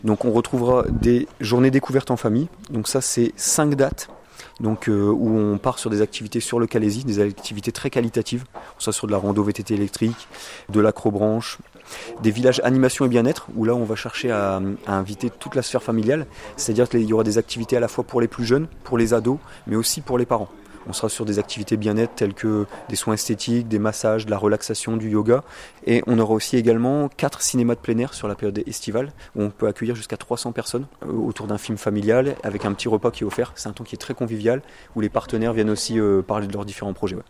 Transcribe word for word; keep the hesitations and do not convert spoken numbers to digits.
Donc on retrouvera des journées découvertes en famille. Donc ça c'est cinq dates. Donc, euh, où on part sur des activités sur le Calaisis, des activités très qualitatives, soit sur de la rando V T T électrique, de l'acrobranche, des villages animation et bien-être, où là on va chercher à, à inviter toute la sphère familiale, c'est-à-dire qu'il y aura des activités à la fois pour les plus jeunes, pour les ados, mais aussi pour les parents. On sera sur des activités bien-être telles que des soins esthétiques, des massages, de la relaxation, du yoga. Et on aura aussi également quatre cinémas de plein air sur la période estivale où on peut accueillir jusqu'à trois cents personnes autour d'un film familial avec un petit repas qui est offert. C'est un temps qui est très convivial où les partenaires viennent aussi euh, parler de leurs différents projets. Ouais.